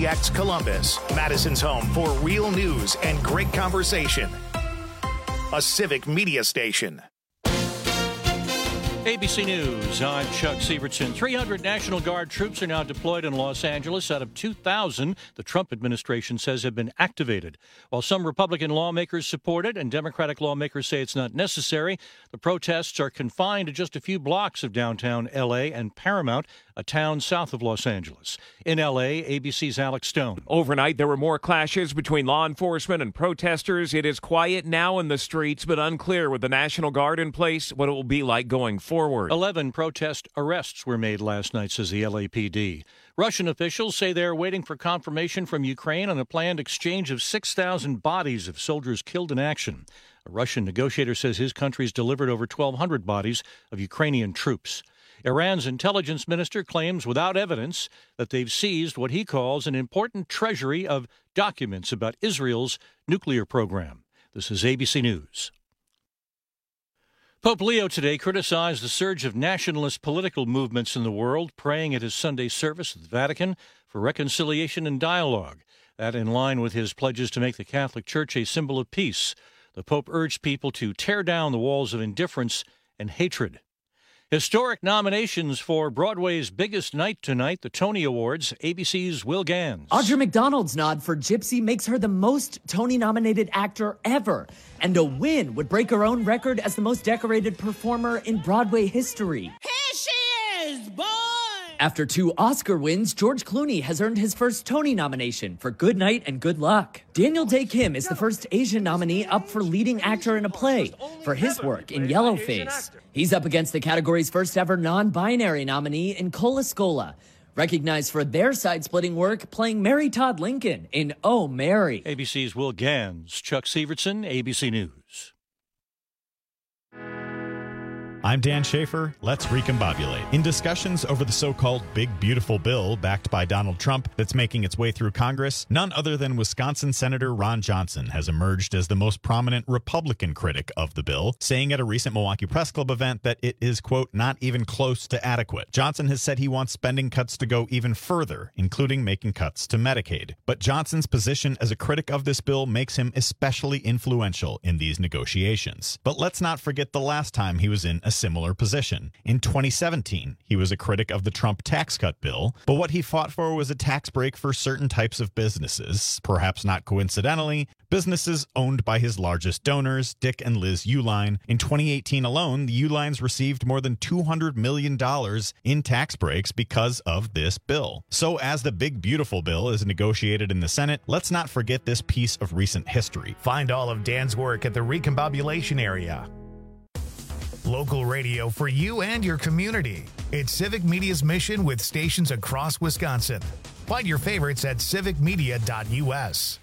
KPTX Columbus, Madison's home for real news and great conversation. A civic media station. ABC News, I'm Chuck Sievertson. 300 National Guard troops are now deployed in Los Angeles out of 2,000 the Trump administration says have been activated. While some Republican lawmakers support it and Democratic lawmakers say it's not necessary, the protests are confined to just a few blocks of downtown L.A. and Paramount, a town south of Los Angeles. In L.A., ABC's Alex Stone. Overnight, there were more clashes between law enforcement and protesters. It is quiet now in the streets, but unclear with the National Guard in place what it will be like going forward. 11 protest arrests were made last night, says the LAPD. Russian officials say they're waiting for confirmation from Ukraine on a planned exchange of 6,000 bodies of soldiers killed in action. A Russian negotiator says his country's delivered over 1,200 bodies of Ukrainian troops. Iran's intelligence minister claims without evidence that they've seized what he calls an important treasury of documents about Israel's nuclear program. This is ABC News. Pope Leo today criticized the surge of nationalist political movements in the world, praying at his Sunday service at the Vatican for reconciliation and dialogue. That in line with his pledges to make the Catholic Church a symbol of peace. The Pope urged people to tear down the walls of indifference and hatred. Historic nominations for Broadway's biggest night tonight, the Tony Awards, ABC's Will Gans. Audra McDonald's nod for Gypsy makes her the most Tony-nominated actor ever. And a win would break her own record as the most decorated performer in Broadway history. Here she is, boy! After 2 Oscar wins, George Clooney has earned his first Tony nomination for Good Night and Good Luck. Daniel Day Kim is the first Asian nominee up for leading actor in a play for his work in Yellowface. He's up against the category's first ever non-binary nominee in Cola Scola, recognized for their side-splitting work playing Mary Todd Lincoln in Oh, Mary. ABC's Will Gans, Chuck Sievertson, ABC News. I'm Dan Schaefer. Let's recombobulate. In discussions over the so-called Big Beautiful Bill backed by Donald Trump that's making its way through Congress, none other than Wisconsin Senator Ron Johnson has emerged as the most prominent Republican critic of the bill, saying at a recent Milwaukee Press Club event that it is, quote, not even close to adequate. Johnson has said he wants spending cuts to go even further, including making cuts to Medicaid. But Johnson's position as a critic of this bill makes him especially influential in these negotiations. But let's not forget the last time he was in a similar position. In 2017, he was a critic of the Trump tax cut bill, but what he fought for was a tax break for certain types of businesses, perhaps not coincidentally, businesses owned by his largest donors, Dick and Liz Uihlein. In 2018 alone, the Uihleins received more than $200 million in tax breaks because of this bill. So as the Big Beautiful Bill is negotiated in the Senate, let's not forget this piece of recent history. Find all of Dan's work at the Recombobulation Area. Local radio for you and your community. It's Civic Media's mission with stations across Wisconsin. Find your favorites at civicmedia.us.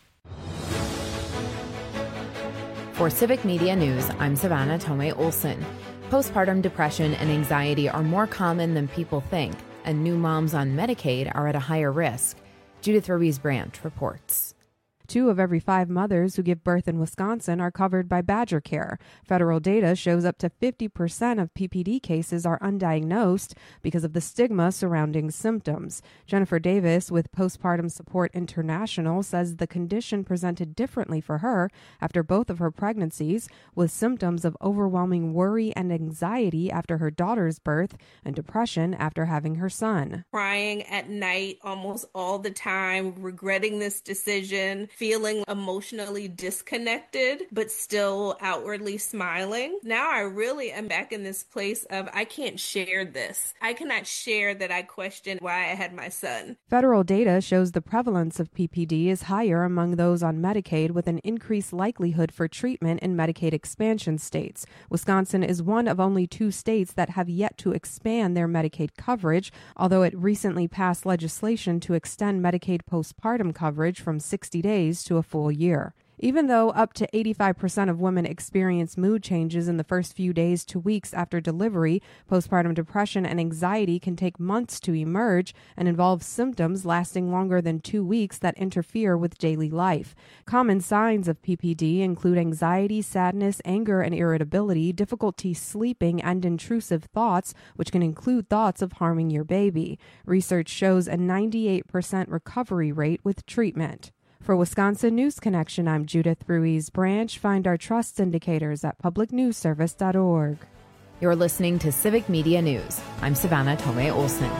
For Civic Media News, I'm Savannah Tomei Olson. Postpartum depression and anxiety are more common than people think, and new moms on Medicaid are at a higher risk. Judith Ruiz-Branch reports. 2 of every 5 mothers who give birth in Wisconsin are covered by Badger Care. Federal data shows up to 50% of PPD cases are undiagnosed because of the stigma surrounding symptoms. Jennifer Davis with Postpartum Support International says the condition presented differently for her after both of her pregnancies, with symptoms of overwhelming worry and anxiety after her daughter's birth and depression after having her son. Crying at night almost all the time, regretting this decision, feeling emotionally disconnected, but still outwardly smiling. Now I really am back in this place of I can't share this. I cannot share that I question why I had my son. Federal data shows the prevalence of PPD is higher among those on Medicaid, with an increased likelihood for treatment in Medicaid expansion states. Wisconsin is one of only 2 states that have yet to expand their Medicaid coverage, although it recently passed legislation to extend Medicaid postpartum coverage from 60 days to a full year. Even though up to 85% of women experience mood changes in the first few days to weeks after delivery, postpartum depression and anxiety can take months to emerge and involve symptoms lasting longer than 2 weeks that interfere with daily life. Common signs of PPD include anxiety, sadness, anger, and irritability, difficulty sleeping, and intrusive thoughts, which can include thoughts of harming your baby. Research shows a 98% recovery rate with treatment. For Wisconsin News Connection, I'm Judith Ruiz-Branch. Find our trust indicators at publicnewsservice.org. You're listening to Civic Media News. I'm Savannah Tomei Olson.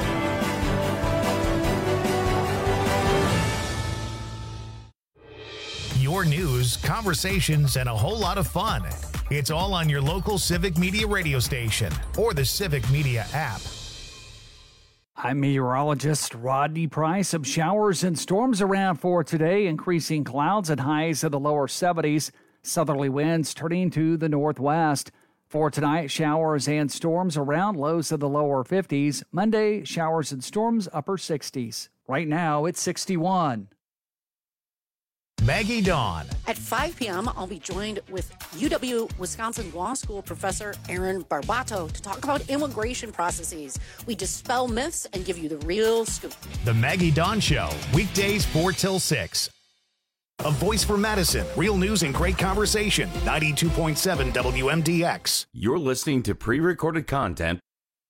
Your news, conversations, and a whole lot of fun. It's all on your local Civic Media radio station or the Civic Media app. I'm meteorologist Rodney Price. Some showers and storms around for today, increasing clouds and highs in the lower 70s. Southerly winds turning to the northwest. For tonight, showers and storms around, lows in the lower 50s. Monday, showers and storms, upper 60s. Right now, it's 61. Maggie Dawn. At 5 p.m., I'll be joined with UW-Wisconsin Law School professor Aaron Barbato to talk about immigration processes. We dispel myths and give you the real scoop. The Maggie Dawn Show, weekdays 4 till 6. A voice for Madison, real news and great conversation. 92.7 WMDX. You're listening to pre-recorded content.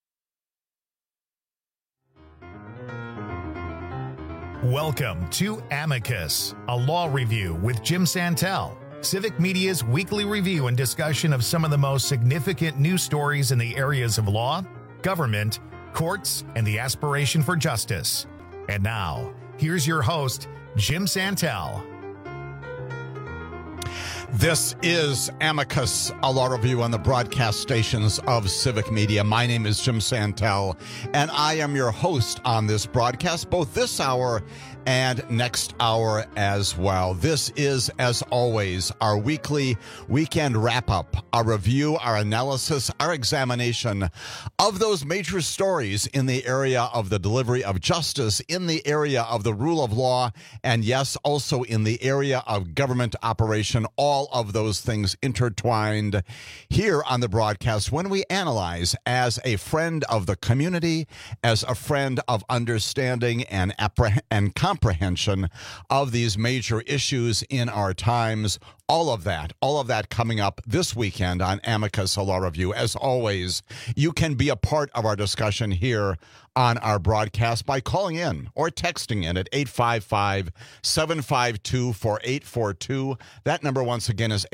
Welcome to Amicus, a law review with Jim Santel, Civic Media's weekly review and discussion of some of the most significant news stories in the areas of law, government, courts, and the aspiration for justice. And now, here's your host, Jim Santel. This is Amicus, a law review on the broadcast stations of Civic Media. My name is Jim Santel, and I am your host on this broadcast, both this hour and next hour as well. This is, as always, our weekly weekend wrap-up, our review, our analysis, our examination of those major stories in the area of the delivery of justice, in the area of the rule of law, and yes, also in the area of government operation, all of those things intertwined here on the broadcast when we analyze as a friend of the community, as a friend of understanding and comprehension of these major issues in our times. All of that coming up this weekend on Amicus, a law review. As always, you can be a part of our discussion here on our broadcast by calling in or texting in at 855-752-4842. That number, once again, is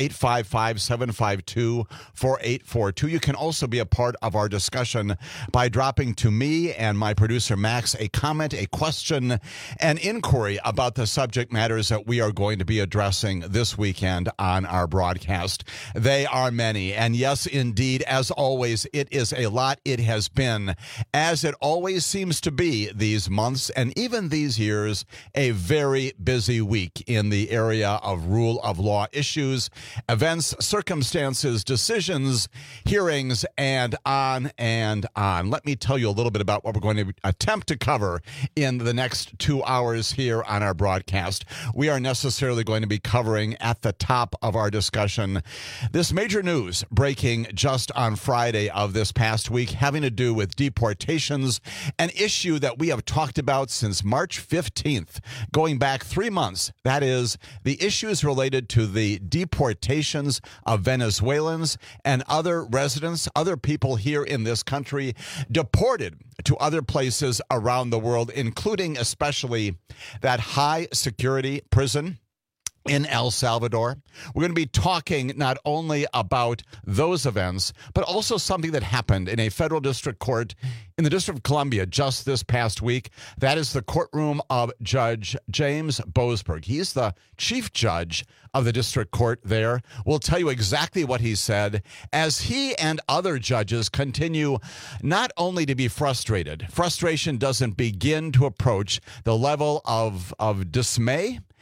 855-752-4842. You can also be a part of our discussion by dropping to me and my producer, Max, a comment, a question, an inquiry about the subject matters that we are going to be addressing this weekend on our broadcast. They are many, and yes, indeed, as always, it is a lot. It has been, as it always seems to be these months and even these years, a very busy week in the area of rule of law issues, events, circumstances, decisions, hearings, and on and on. Let me tell you a little bit about what we're going to attempt to cover in the next 2 hours here on our broadcast. We are necessarily going to be covering at the top of our discussion this major news breaking just on Friday of this past week, having to do with deportations, an issue that we have talked about since March 15th, going back 3 months. That is, the issues related to the deportations of Venezuelans and other residents, other people here in this country, deported to other places around the world, including especially that high security prison in El Salvador. We're going to be talking not only about those events, but also something that happened in a federal district court in the District of Columbia just this past week. That is the courtroom of Judge James Boasberg. He's the chief judge of the district court there. We'll tell you exactly what he said as he and other judges continue not only to be frustrated. Frustration doesn't begin to approach the level of dismay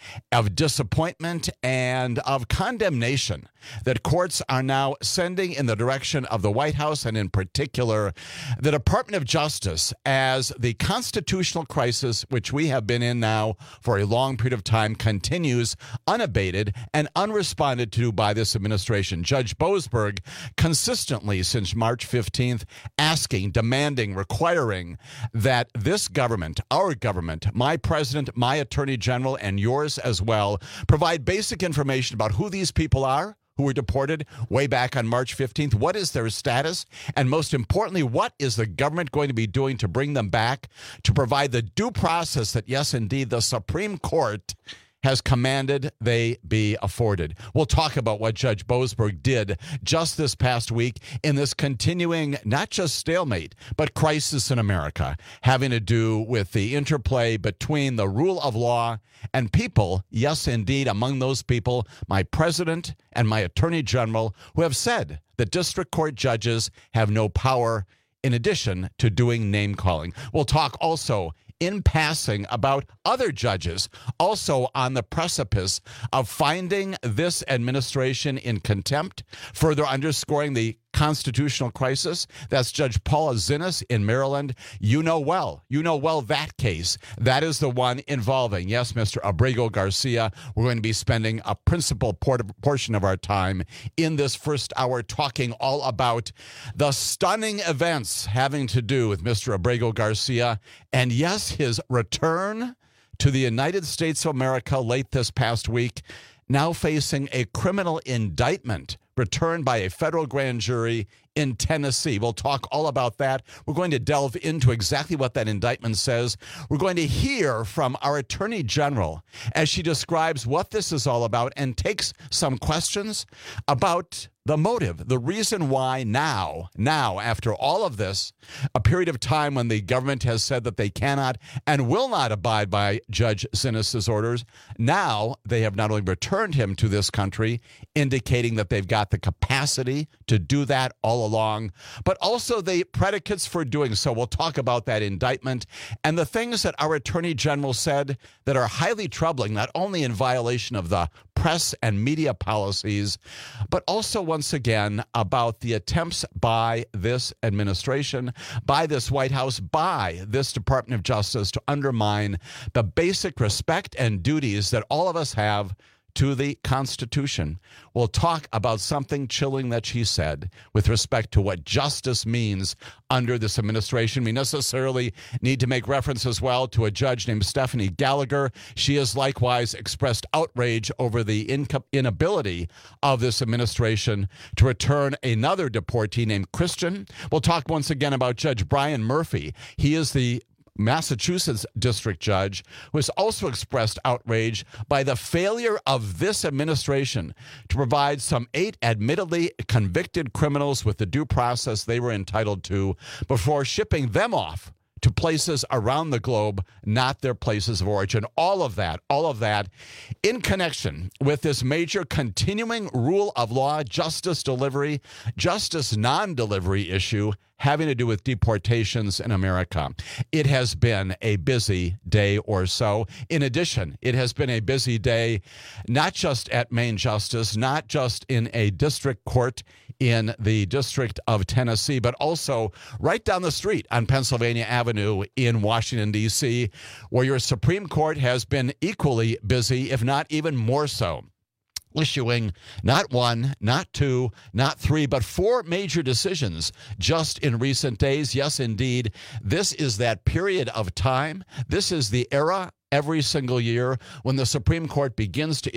of disappointment and of condemnation that courts are now sending in the direction of the White House and in particular the Department of Justice as the constitutional crisis, which we have been in now for a long period of time, continues unabated and unresponded to by this administration. Judge Boasberg consistently since March 15th asking, demanding, requiring that this government, our government, my president, my attorney general, and yours as well, provide basic information about who these people are who were deported way back on March 15th. What is their status? And most importantly, what is the government going to be doing to bring them back, to provide the due process that, yes, indeed, the Supreme Court has commanded they be afforded. We'll talk about what Judge Boasberg did just this past week in this continuing, not just stalemate, but crisis in America, having to do with the interplay between the rule of law and people, yes, indeed, among those people, my president and my attorney general, who have said that district court judges have no power in addition to doing name calling. We'll talk also in passing about other judges also on the precipice of finding this administration in contempt, further underscoring the constitutional crisis. That's Judge Paula Zinnes in Maryland. You know well that case. That is the one involving, yes, Mr. Abrego Garcia. We're going to be spending a principal portion of our time in this first hour talking all about the stunning events having to do with Mr. Abrego Garcia and, yes, his return to the United States of America late this past week, now facing a criminal indictment returned by a federal grand jury in Tennessee. We'll talk all about that. We're going to delve into exactly what that indictment says. We're going to hear from our Attorney General as she describes what this is all about and takes some questions about the motive, the reason why now, after all of this, a period of time when the government has said that they cannot and will not abide by Judge Zinnes' orders, now they have not only returned him to this country, indicating that they've got the capacity to do that all along, but also the predicates for doing so. We'll talk about that indictment and the things that our Attorney General said that are highly troubling, not only in violation of the press and media policies, but also once again about the attempts by this administration, by this White House, by this Department of Justice to undermine the basic respect and duties that all of us have to the Constitution. We'll talk about something chilling that she said with respect to what justice means under this administration. We necessarily need to make reference as well to a judge named Stephanie Gallagher. She has likewise expressed outrage over the inability of this administration to return another deportee named Christian. We'll talk once again about Judge Brian Murphy. He is the Massachusetts district judge who has also expressed outrage by the failure of this administration to provide some 8 admittedly convicted criminals with the due process they were entitled to before shipping them off to places around the globe, not their places of origin. All of that in connection with this major continuing rule of law, justice delivery, justice non-delivery issue having to do with deportations in America. It has been a busy day or so. In addition, it has been a busy day, not just at Main Justice, not just in a district court in the District of Tennessee, but also right down the street on Pennsylvania Avenue in Washington, D.C., where your Supreme Court has been equally busy, if not even more so, issuing not 1, not 2, not 3, but 4 major decisions just in recent days. Yes, indeed, this is that period of time. This is the era every single year when the Supreme Court begins to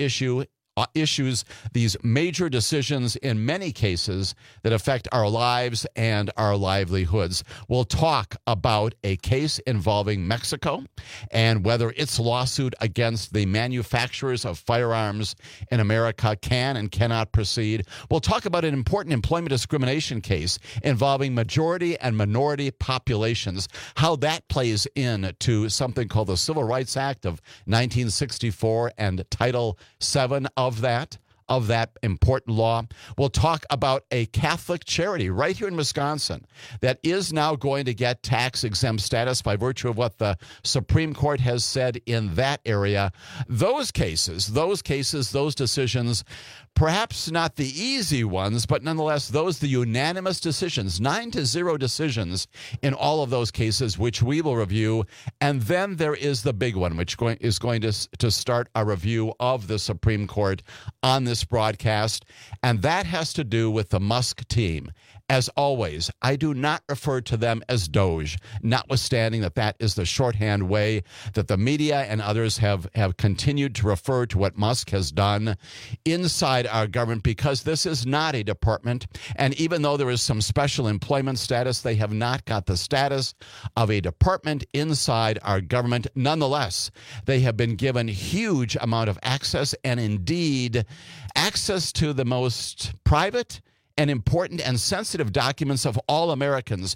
issues these major decisions in many cases that affect our lives and our livelihoods. We'll talk about a case involving Mexico and whether its lawsuit against the manufacturers of firearms in America can and cannot proceed. We'll talk about an important employment discrimination case involving majority and minority populations, how that plays into something called the Civil Rights Act of 1964 and Title VII of that. of that important law. We'll talk about a Catholic charity right here in Wisconsin that is now going to get tax-exempt status by virtue of what the Supreme Court has said in that area. Those cases, those decisions, perhaps not the easy ones, but nonetheless, the unanimous decisions, 9-0 decisions in all of those cases, which we will review. And then there is the big one, which is going to start a review of the Supreme Court on this broadcast. And that has to do with the Musk team. As always, I do not refer to them as Doge, notwithstanding that is the shorthand way that the media and others have continued to refer to what Musk has done inside our government, because this is not a department. And even though there is some special employment status, they have not got the status of a department inside our government. Nonetheless, they have been given huge amount of access, and indeed access to the most private and important and sensitive documents of all Americans.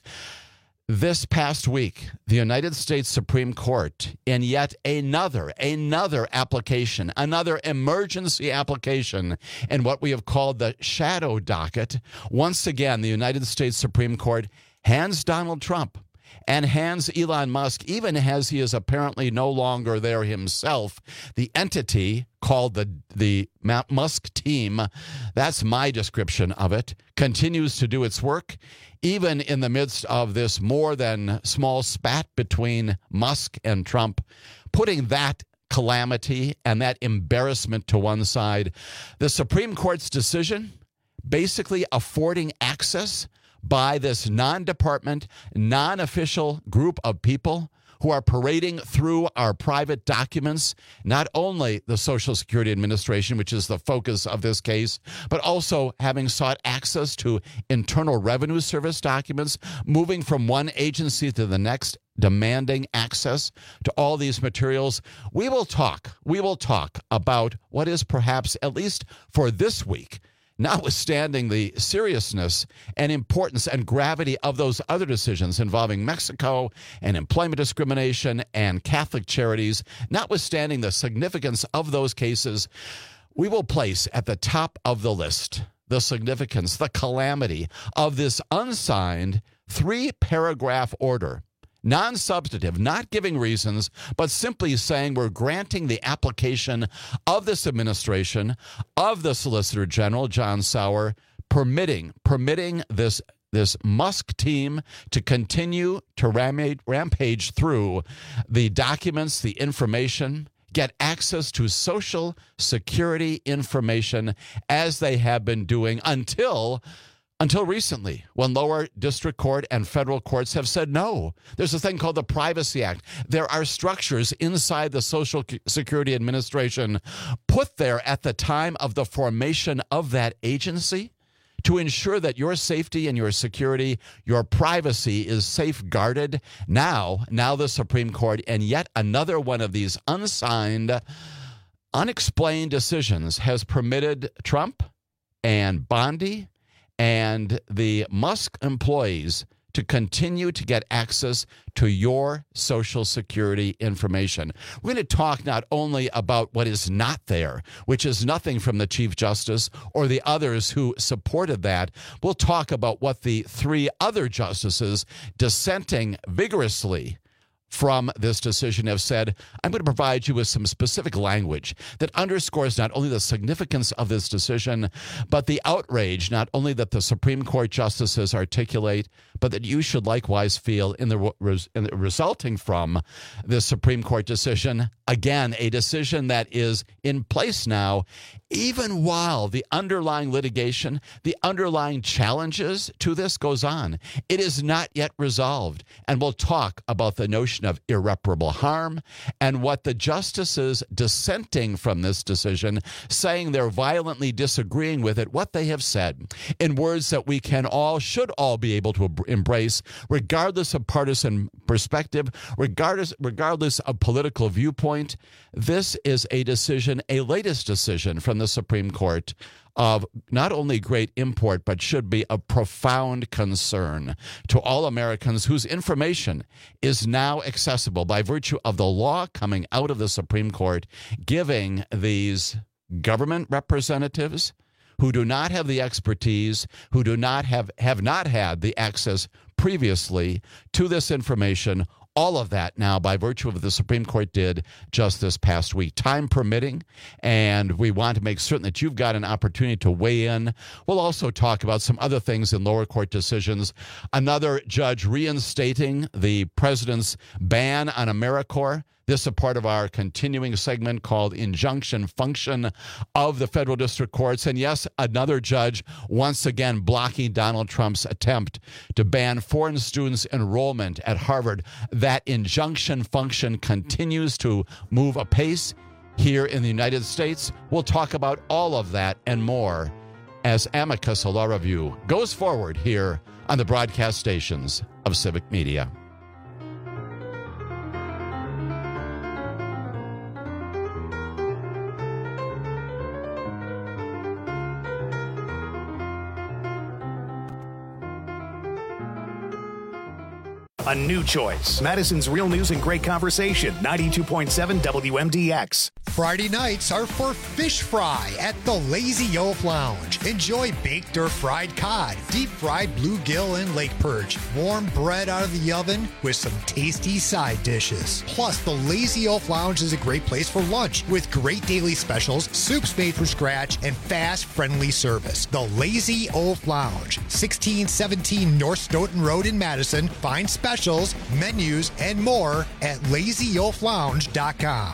This past week, the United States Supreme Court, in yet another application, another emergency application in what we have called the shadow docket, once again, the United States Supreme Court hands Donald Trump and hands Elon Musk, even as he is apparently no longer there himself, the entity called the Musk team, that's my description of it, continues to do its work, even in the midst of this more than small spat between Musk and Trump, putting that calamity and that embarrassment to one side. The Supreme Court's decision basically affording access by this non-department, non-official group of people who are parading through our private documents, not only the Social Security Administration, which is the focus of this case, but also having sought access to Internal Revenue Service documents, moving from one agency to the next, demanding access to all these materials. We will talk about what is perhaps, at least for this week, notwithstanding the seriousness and importance and gravity of those other decisions involving Mexico and employment discrimination and Catholic charities, notwithstanding the significance of those cases, we will place at the top of the list the significance, the calamity of this unsigned 3-paragraph order. Non-substantive, not giving reasons, but simply saying we're granting the application of this administration, of the Solicitor General, John Sauer, permitting this Musk team to continue to rampage through the documents, the information, get access to Social Security information as they have been doing until recently, when lower district court and federal courts have said no. There's a thing called the Privacy Act. There are structures inside the Social Security Administration put there at the time of the formation of that agency to ensure that your safety and your security, your privacy is safeguarded. Now the Supreme Court, and yet another one of these unsigned, unexplained decisions, has permitted Trump and Bondi and the Musk employees to continue to get access to your Social Security information. We're going to talk not only about what is not there, which is nothing from the Chief Justice or the others who supported that. We'll talk about what the 3 other justices dissenting vigorously from this decision have said. I'm going to provide you with some specific language that underscores not only the significance of this decision, but the outrage, not only that the Supreme Court justices articulate, but that you should likewise feel in the resulting from this Supreme Court decision. Again, a decision that is in place now, even while the underlying litigation, the underlying challenges to this goes on. It is not yet resolved. And we'll talk about the notion of irreparable harm and what the justices dissenting from this decision, saying they're violently disagreeing with it, what they have said in words that we should all be able to embrace, regardless of partisan perspective, regardless of political viewpoint. This is a decision, a latest decision from the Supreme Court of not only great import, but should be of profound concern to all Americans whose information is now accessible by virtue of the law coming out of the Supreme Court, giving these government representatives who do not have the expertise, who do not have not had the access previously to this information. All of that now by virtue of what the Supreme Court did just this past week. Time permitting, and we want to make certain that you've got an opportunity to weigh in. We'll also talk about some other things in lower court decisions. Another judge reinstating the president's ban on AmeriCorps. This is a part of our continuing segment called Injunction Function of the federal district courts. And yes, another judge once again blocking Donald Trump's attempt to ban foreign students' enrollment at Harvard. That injunction function continues to move apace here in the United States. We'll talk about all of that and more as Amicus, a law review, goes forward here on the broadcast stations of Civic Media. A new choice. Madison's Real News and Great Conversation, 92.7 WMDX. Friday nights are for fish fry at the Lazy Oaf Lounge. Enjoy baked or fried cod, deep fried bluegill and lake perch, warm bread out of the oven with some tasty side dishes. Plus, the Lazy Oaf Lounge is a great place for lunch with great daily specials, soups made from scratch, and fast, friendly service. The Lazy Oaf Lounge, 1617 North Stoughton Road in Madison. Find specials, menus, and more at lazyoaflounge.com.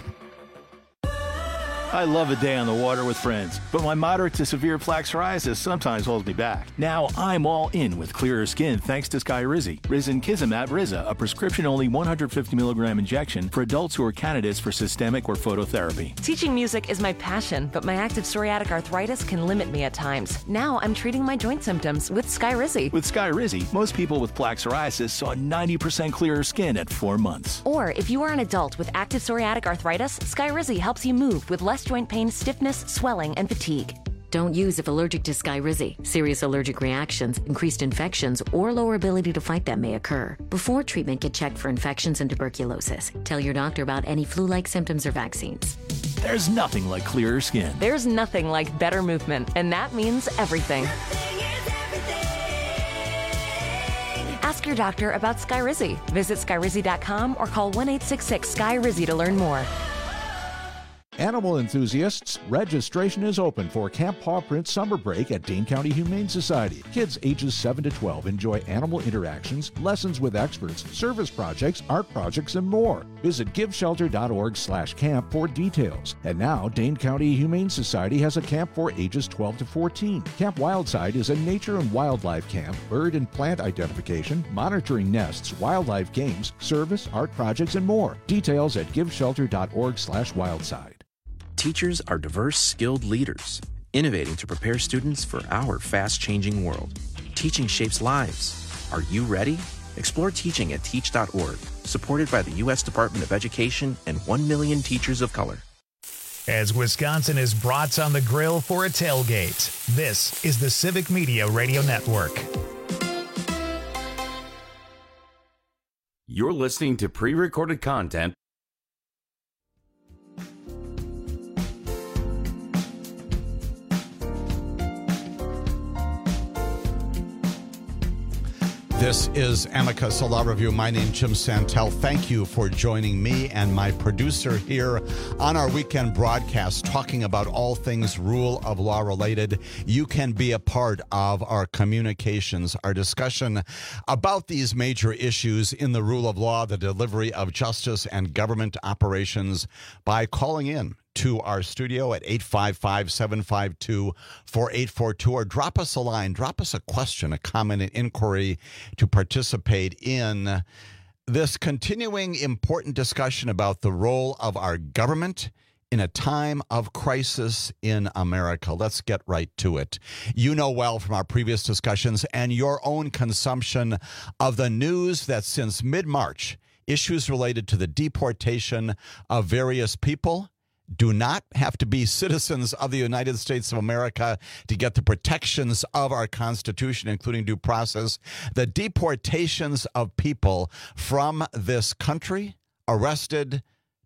I love a day on the water with friends, but my moderate to severe plaque psoriasis sometimes holds me back. Now I'm all in with clearer skin thanks to Skyrizi. Risankizumab Riza, a prescription-only 150 milligram injection for adults who are candidates for systemic or phototherapy. Teaching music is my passion, but my active psoriatic arthritis can limit me at times. Now I'm treating my joint symptoms with Skyrizi. With Skyrizi, most people with plaque psoriasis saw 90% clearer skin at 4 months. Or if you are an adult with active psoriatic arthritis, Skyrizi helps you move with less joint pain, stiffness, swelling, and fatigue. Don't use if allergic to Skyrizi. Serious allergic reactions, increased infections, or lower ability to fight them may occur. Before treatment, get checked for infections and tuberculosis. Tell your doctor about any flu-like symptoms or vaccines. There's nothing like clearer skin. There's nothing like better movement, and that means everything. Ask your doctor about Skyrizi. Visit Skyrizi.com or call 1-866-SKY-RIZI to learn more. Animal enthusiasts, registration is open for Camp Paw Print Summer Break at Dane County Humane Society. Kids ages 7 to 12 enjoy animal interactions, lessons with experts, service projects, art projects, and more. Visit giveshelter.org/camp for details. And now, Dane County Humane Society has a camp for ages 12 to 14. Camp Wildside is a nature and wildlife camp, bird and plant identification, monitoring nests, wildlife games, service, art projects, and more. Details at giveshelter.org/wildside. Teachers are diverse, skilled leaders, innovating to prepare students for our fast-changing world. Teaching shapes lives. Are you ready? Explore teaching at teach.org, supported by the U.S. Department of Education and 1 million teachers of color. As Wisconsin is brats on the grill for a tailgate, this is the Civic Media Radio Network. You're listening to pre-recorded content. This is Amicus, a law review. My name is Jim Santel. Thank you for joining me and my producer here on our weekend broadcast talking about all things rule of law related. You can be a part of our communications, our discussion about these major issues in the rule of law, the delivery of justice and government operations by calling in to our studio at 855-752-4842, or drop us a line, drop us a question, a comment, an inquiry to participate in this continuing important discussion about the role of our government in a time of crisis in America. Let's get right to it. You know well from our previous discussions and your own consumption of the news that since mid-March, issues related to the deportation of various people do not have to be citizens of the United States of America to get the protections of our Constitution, including due process. The deportations of people from this country, arrested,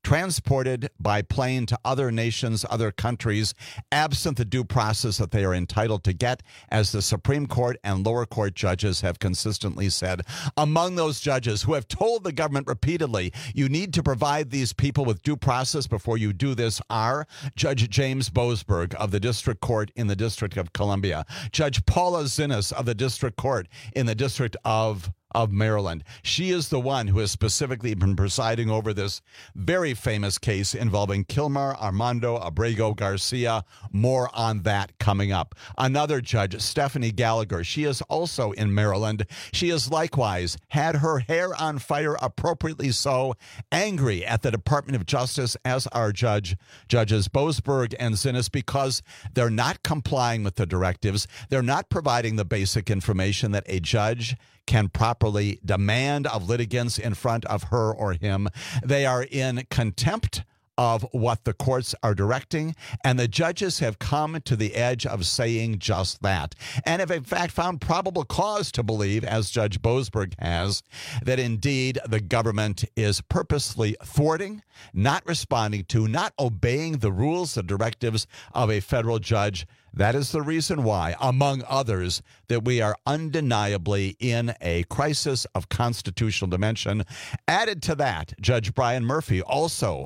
transported by plane to other nations, other countries, absent the due process that they are entitled to get, as the Supreme Court and lower court judges have consistently said. Among those judges who have told the government repeatedly, you need to provide these people with due process before you do this, are Judge James Boasberg of the District Court in the District of Columbia, Judge Paula Zinnes of the District Court in the District of Maryland. She is the one who has specifically been presiding over this very famous case involving Kilmar Armando Abrego Garcia. More on that coming up. Another judge, Stephanie Gallagher, she is also in Maryland. She has likewise had her hair on fire, appropriately so, angry at the Department of Justice, as are Judges Boasberg and Zinnes, because they're not complying with the directives. They're not providing the basic information that a judge can properly demand of litigants in front of her or him. They are in contempt of what the courts are directing, and the judges have come to the edge of saying just that, and have in fact found probable cause to believe, as Judge Boasberg has, that indeed the government is purposely thwarting, not responding to, not obeying the rules, the directives of a federal judge. That is the reason why, among others, that we are undeniably in a crisis of constitutional dimension. Added to that, Judge Brian Murphy, also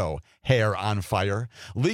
hair on fire,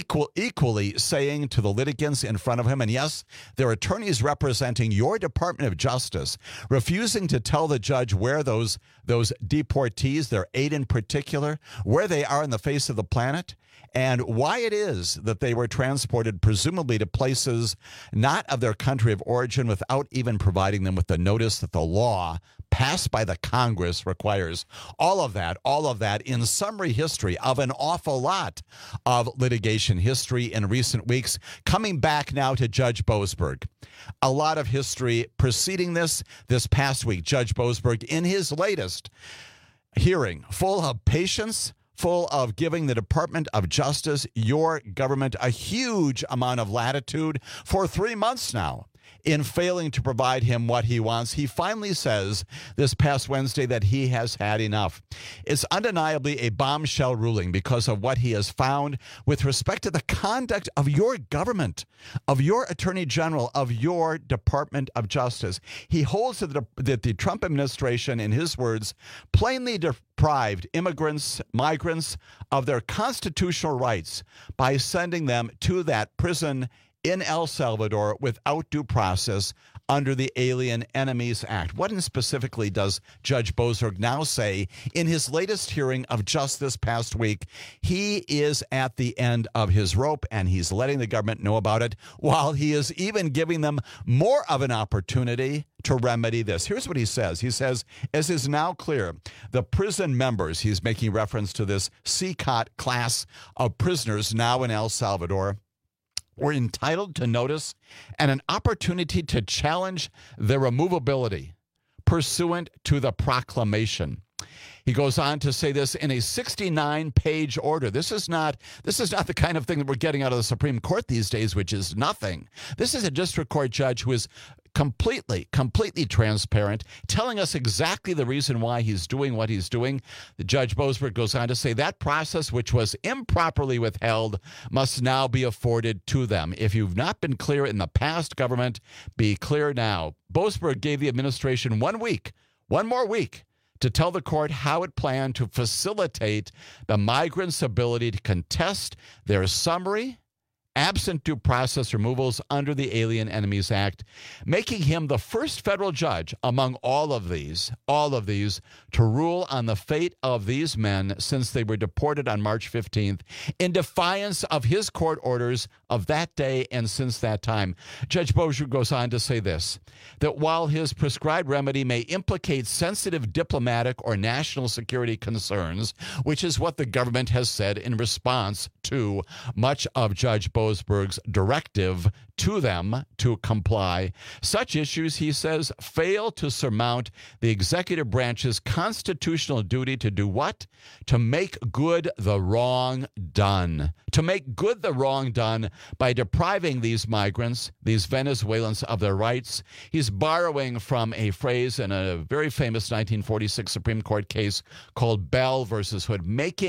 equally saying to the litigants in front of him, and yes, their attorneys representing your Department of Justice, refusing to tell the judge where those deportees, their 8 in particular, where they are in the face of the planet, and why it is that they were transported presumably to places not of their country of origin without even providing them with the notice that the law passed by the Congress requires. All of that in summary history of an awful lot of litigation history in recent weeks. Coming back now to Judge Boasberg. A lot of history preceding this past week. Judge Boasberg, in his latest hearing, full of patience, full of giving the Department of Justice, your government, a huge amount of latitude for 3 months now in failing to provide him what he wants. He finally says this past Wednesday that he has had enough. It's undeniably a bombshell ruling because of what he has found with respect to the conduct of your government, of your Attorney General, of your Department of Justice. He holds that the Trump administration, in his words, plainly deprived migrants of their constitutional rights by sending them to that prison in El Salvador without due process under the Alien Enemies Act. What specifically does Judge Boasberg now say in his latest hearing of just this past week? He is at the end of his rope, and he's letting the government know about it, while he is even giving them more of an opportunity to remedy this. Here's what he says. He says, as is now clear, the prison members, he's making reference to this CCOT class of prisoners now in El Salvador, were entitled to notice and an opportunity to challenge their removability pursuant to the proclamation. He goes on to say this in a 69-page order. This is not the kind of thing that we're getting out of the Supreme Court these days, which is nothing. This is a district court judge who is completely transparent, telling us exactly the reason why he's doing what he's doing. The Judge Boasberg goes on to say that process, which was improperly withheld, must now be afforded to them. If you've not been clear in the past, government, be clear now. Boasberg gave the administration 1 week, one more week, to tell the court how it planned to facilitate the migrants' ability to contest their summary, absent due process removals under the Alien Enemies Act, making him the first federal judge among all of these to rule on the fate of these men since they were deported on March 15th in defiance of his court orders of that day and since that time. Judge Boasberg goes on to say this, that while his prescribed remedy may implicate sensitive diplomatic or national security concerns, which is what the government has said in response to much of Judge Boasberg's directive to them to comply, such issues, he says, fail to surmount the executive branch's constitutional duty to do what? To make good the wrong done. To make good the wrong done by depriving these migrants, these Venezuelans, of their rights. He's borrowing from a phrase in a very famous 1946 Supreme Court case called Bell versus Hood, making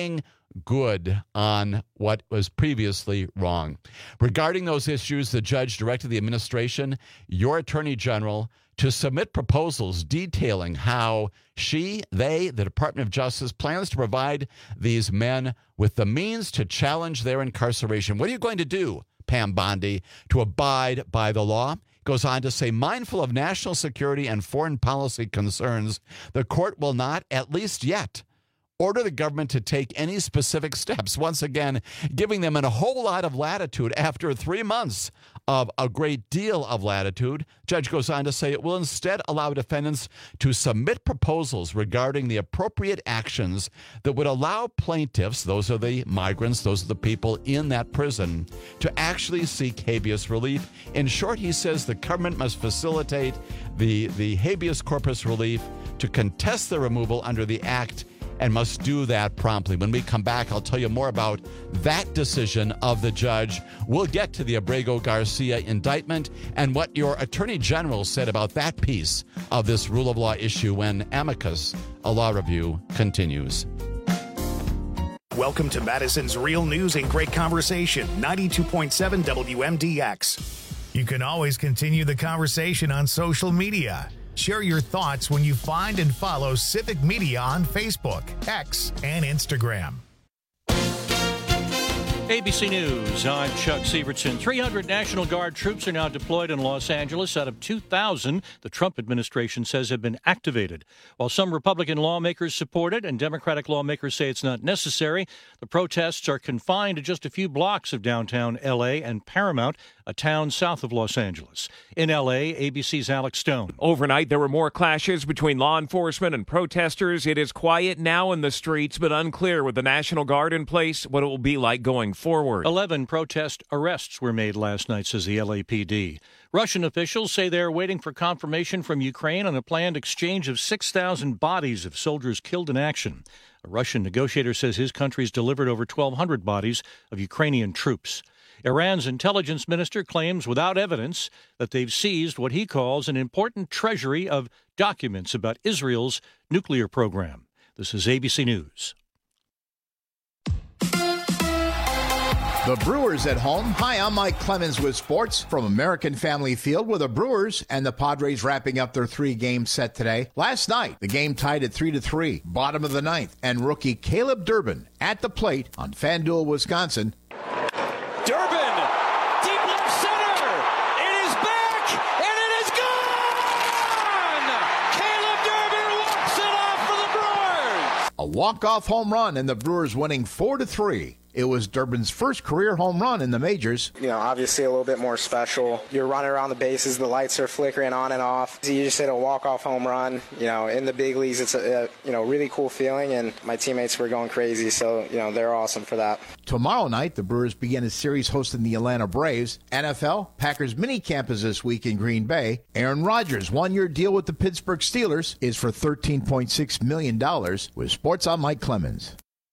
good on what was previously wrong. Regarding those issues, the judge directed the administration, your attorney general, to submit proposals detailing how the Department of Justice, plans to provide these men with the means to challenge their incarceration. What are you going to do, Pam Bondi, to abide by the law? Goes on to say, mindful of national security and foreign policy concerns, the court will not, at least yet, order the government to take any specific steps, once again, giving them a whole lot of latitude after 3 months of a great deal of latitude. Judge goes on to say it will instead allow defendants to submit proposals regarding the appropriate actions that would allow plaintiffs, those are the migrants, those are the people in that prison, to actually seek habeas relief. In short, he says the government must facilitate the habeas corpus relief to contest the removal under the act, and must do that promptly. When we come back, I'll tell you more about that decision of the judge. We'll get to the Abrego Garcia indictment and what your attorney general said about that piece of this rule of law issue when Amicus, a law review, continues. Welcome to Madison's Real News and Great Conversation, 92.7 WMDX. You can always continue the conversation on social media. Share your thoughts when you find and follow Civic Media on Facebook, X, and Instagram. ABC News, I'm Chuck Sievertson. 300 National Guard troops are now deployed in Los Angeles out of 2,000 the Trump administration says have been activated. While some Republican lawmakers support it and Democratic lawmakers say it's not necessary, the protests are confined to just a few blocks of downtown L.A. and Paramount, a town south of Los Angeles. In L.A., ABC's Alex Stone. Overnight, there were more clashes between law enforcement and protesters. It is quiet now in the streets, but unclear with the National Guard in place what it will be like going forward. 11 protest arrests were made last night, says the LAPD. Russian officials say they're waiting for confirmation from Ukraine on a planned exchange of 6,000 bodies of soldiers killed in action. A Russian negotiator says his country's delivered over 1,200 bodies of Ukrainian troops. Iran's intelligence minister claims without evidence that they've seized what he calls an important treasury of documents about Israel's nuclear program. This is ABC News. The Brewers at home. Hi, I'm Mike Clemens with sports from American Family Field, where the Brewers and the Padres wrapping up their 3-game set today. Last night, the game tied at 3-3, bottom of the ninth, and rookie Caleb Durbin at the plate on FanDuel, Wisconsin. Durbin, deep left center. It is back, and it is gone! Caleb Durbin walks it off for the Brewers. A walk-off home run, and the Brewers winning 4-3. It was Durbin's first career home run in the majors. You know, obviously a little bit more special. You're running around the bases, the lights are flickering on and off. You just hit a walk-off home run. You know, in the big leagues, it's a really cool feeling, and my teammates were going crazy, so, they're awesome for that. Tomorrow night, the Brewers begin a series hosting the Atlanta Braves. NFL, Packers minicamp is this week in Green Bay. Aaron Rodgers' one-year deal with the Pittsburgh Steelers is for $13.6 million. With sports, I'm Mike Clemens.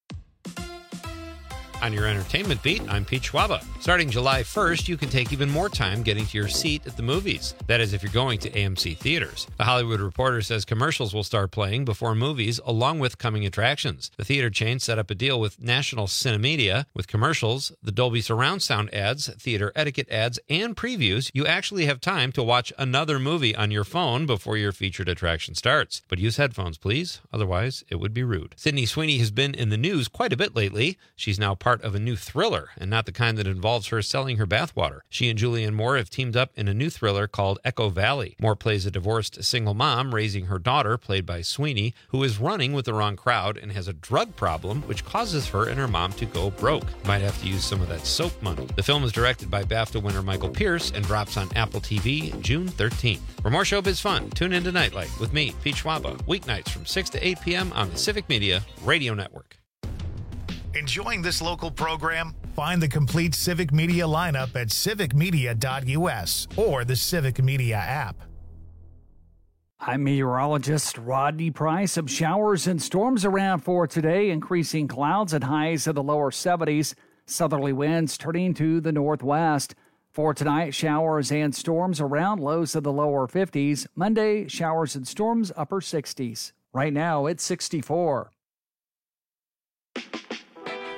On your entertainment beat, I'm Pete Schwaba. Starting July 1st, you can take even more time getting to your seat at the movies. That is, if you're going to AMC theaters. The Hollywood Reporter says commercials will start playing before movies, along with coming attractions. The theater chain set up a deal with National Cinemedia. With commercials, the Dolby Surround Sound ads, theater etiquette ads, and previews, you actually have time to watch another movie on your phone before your featured attraction starts. But use headphones, please. Otherwise, it would be rude. Sydney Sweeney has been in the news quite a bit lately. She's now part of a new thriller, and not the kind that involves her selling her bathwater. She and Julianne Moore have teamed up in a new thriller called Echo Valley. Moore plays a divorced single mom raising her daughter, played by Sweeney, who is running with the wrong crowd and has a drug problem, which causes her and her mom to go broke. Might have to use some of that soap money. The film is directed by BAFTA winner Michael Pierce and drops on Apple TV June 13th. For more showbiz fun, tune in to Nightlight with me, Pete Schwaba, weeknights from 6 to 8 p.m. on the Civic Media Radio Network. Enjoying this local program? Find the complete Civic Media lineup at civicmedia.us or the Civic Media app. I'm meteorologist Rodney Price. Some showers and storms around for today, increasing clouds at highs of the lower 70s. Southerly winds turning to the northwest. For tonight, showers and storms around, lows of the lower 50s. Monday, showers and storms upper 60s. Right now, it's 64.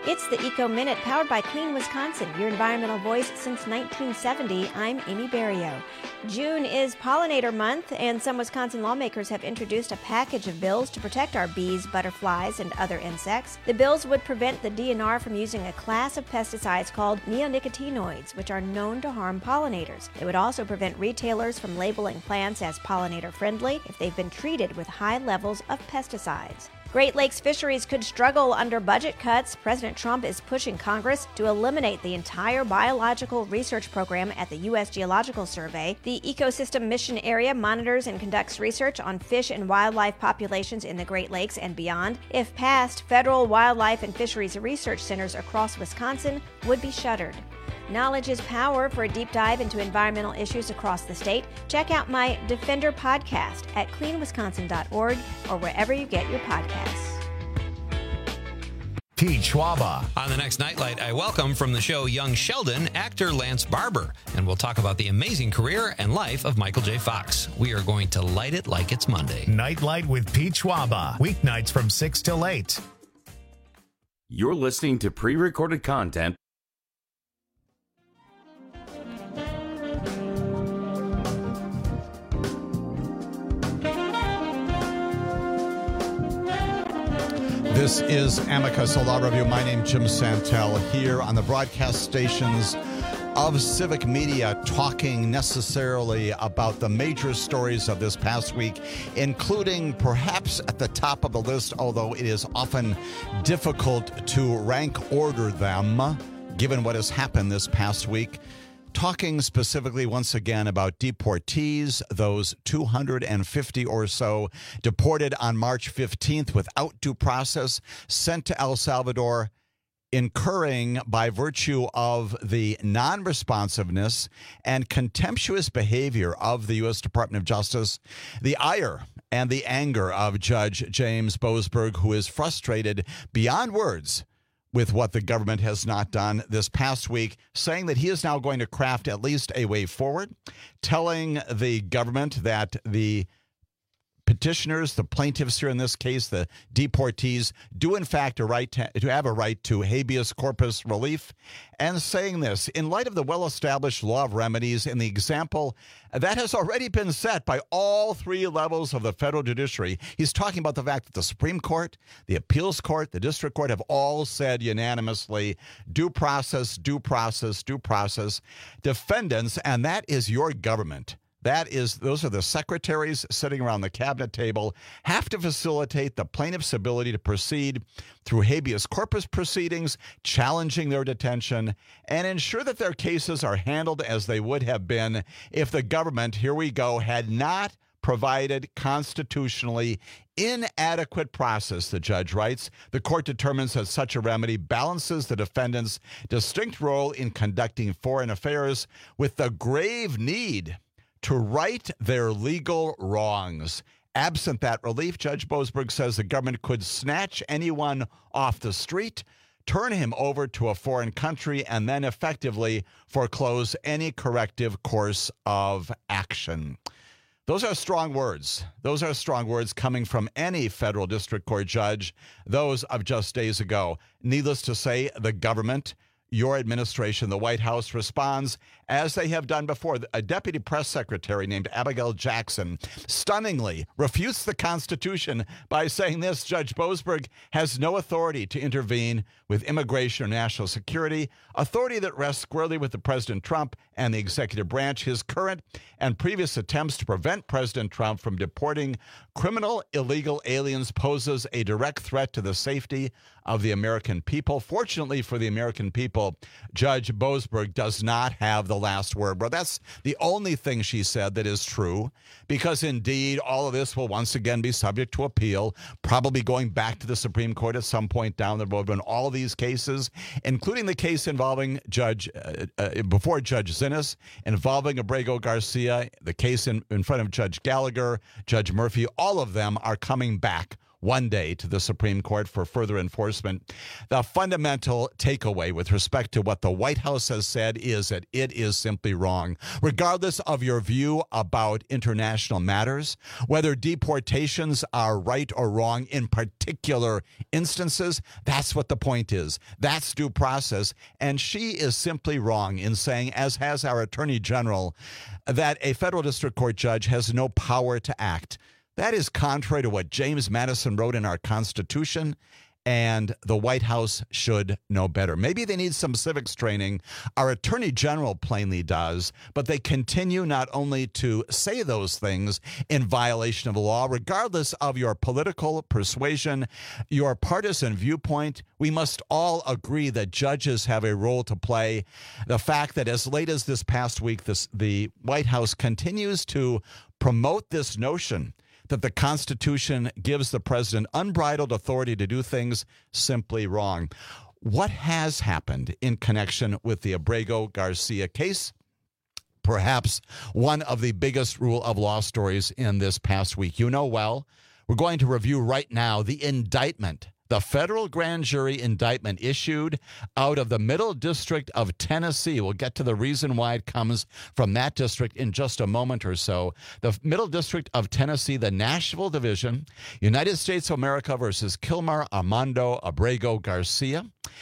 It's the Eco Minute, powered by Clean Wisconsin, your environmental voice since 1970. I'm Amy Berrio. June is Pollinator Month, and some Wisconsin lawmakers have introduced a package of bills to protect our bees, butterflies, and other insects. The bills would prevent the DNR from using a class of pesticides called neonicotinoids, which are known to harm pollinators. They would also prevent retailers from labeling plants as pollinator-friendly if they've been treated with high levels of pesticides. Great Lakes fisheries could struggle under budget cuts. President Trump is pushing Congress to eliminate the entire biological research program at the U.S. Geological Survey. The Ecosystem Mission Area monitors and conducts research on fish and wildlife populations in the Great Lakes and beyond. If passed, federal wildlife and fisheries research centers across Wisconsin would be shuttered. Knowledge is power. For a deep dive into environmental issues across the state, check out my Defender podcast at cleanwisconsin.org or wherever you get your podcasts. Pete Schwaba. On the next Nightlight, I welcome from the show Young Sheldon, actor Lance Barber, and we'll talk about the amazing career and life of Michael J. Fox. We are going to light it like it's Monday. Nightlight with Pete Schwaba. Weeknights from 6 till 8. You're listening to pre-recorded content. This is Amicus Law Review. My name's Jim Santel here on the broadcast stations of Civic Media, talking necessarily about the major stories of this past week, including perhaps at the top of the list, although it is often difficult to rank order them, given what has happened this past week. Talking specifically once again about deportees, those 250 or so deported on March 15th without due process, sent to El Salvador, incurring by virtue of the non-responsiveness and contemptuous behavior of the U.S. Department of Justice, the ire and the anger of Judge James Boasberg, who is frustrated beyond words with what the government has not done this past week, saying that he is now going to craft at least a way forward, telling the government that the petitioners, the plaintiffs here in this case, the deportees, do in fact have a right to habeas corpus relief, and saying this in light of the well-established law of remedies and the example that has already been set by all three levels of the federal judiciary. He's talking about the fact that the Supreme Court, the appeals court, the district court have all said unanimously, due process, due process, due process. Defendants, and that is your government, those are the secretaries sitting around the cabinet table, have to facilitate the plaintiff's ability to proceed through habeas corpus proceedings, challenging their detention, and ensure that their cases are handled as they would have been if the government, here we go, had not provided constitutionally inadequate process, the judge writes. The court determines that such a remedy balances the defendant's distinct role in conducting foreign affairs with the grave need to right their legal wrongs. Absent that relief, Judge Boasberg says the government could snatch anyone off the street, turn him over to a foreign country, and then effectively foreclose any corrective course of action. Those are strong words. Those are strong words coming from any federal district court judge, those of just days ago. Needless to say, the government, your administration, the White House, responds as they have done before. A deputy press secretary named Abigail Jackson stunningly refutes the Constitution by saying this: Judge Boasberg has no authority to intervene with immigration or national security, authority that rests squarely with the President Trump and the executive branch. His current and previous attempts to prevent President Trump from deporting criminal illegal aliens poses a direct threat to the safety of the American people. Fortunately for the American people, Judge Boasberg does not have the last word. Well, that's the only thing she said that is true, because indeed all of this will once again be subject to appeal, probably going back to the Supreme Court at some point down the road when all these cases, including the case involving before Judge Zinnes, involving Abrego Garcia, the case in front of Judge Gallagher, Judge Murphy, all of them are coming back one day to the Supreme Court for further enforcement. The fundamental takeaway with respect to what the White House has said is that it is simply wrong. Regardless of your view about international matters, whether deportations are right or wrong in particular instances, that's what the point is. That's due process. And she is simply wrong in saying, as has our Attorney General, that a federal district court judge has no power to act. That is contrary to what James Madison wrote in our Constitution, and the White House should know better. Maybe they need some civics training. Our Attorney General plainly does, but they continue not only to say those things in violation of the law, regardless of your political persuasion, your partisan viewpoint. We must all agree that judges have a role to play. The fact that as late as this past week, the White House continues to promote this notion that the Constitution gives the president unbridled authority to do things, simply wrong. What has happened in connection with the Abrego Garcia case? Perhaps one of the biggest rule of law stories in this past week. You know well, we're going to review right now the indictment, the federal grand jury indictment issued out of the Middle District of Tennessee. We'll get to the reason why it comes from that district in just a moment or so. The Middle District of Tennessee, the Nashville Division, United States of America versus Kilmar Armando Abrego Garcia,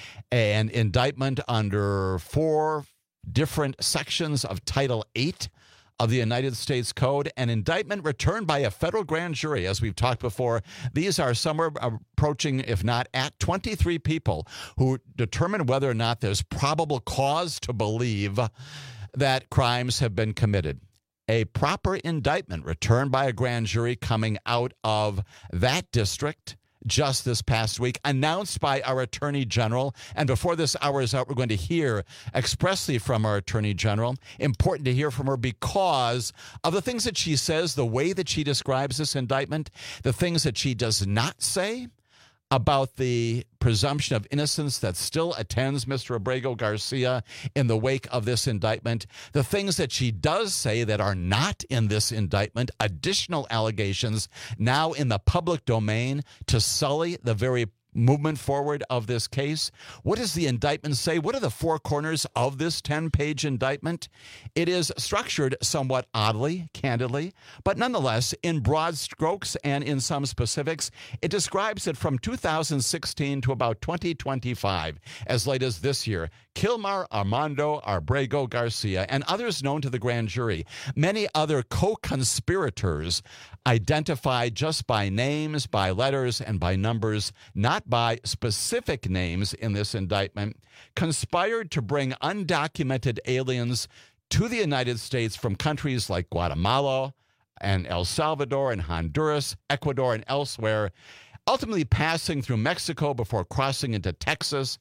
an indictment under 4 different sections of Title 8 of the United States Code, an indictment returned by a federal grand jury. As we've talked before, these are somewhere approaching, if not at 23 people who determine whether or not there's probable cause to believe that crimes have been committed. A proper indictment returned by a grand jury coming out of that district just this past week, announced by our Attorney General. And before this hour is out, we're going to hear expressly from our Attorney General. Important to hear from her because of the things that she says, the way that she describes this indictment, the things that she does not say about the presumption of innocence that still attends Mr. Abrego Garcia in the wake of this indictment, the things that she does say that are not in this indictment, additional allegations now in the public domain to sully the very movement forward of this case. What does the indictment say? What are the 4 corners of this 10-page indictment? It is structured somewhat oddly, candidly, but nonetheless, in broad strokes and in some specifics, it describes it from 2016 to about 2025, as late as this year. Kilmar Armando Abrego Garcia and others known to the grand jury, many other co-conspirators identified just by names, by letters, and by numbers, not by specific names in this indictment, conspired to bring undocumented aliens to the United States from countries like Guatemala and El Salvador and Honduras, Ecuador, and elsewhere, ultimately passing through Mexico before crossing into Texas.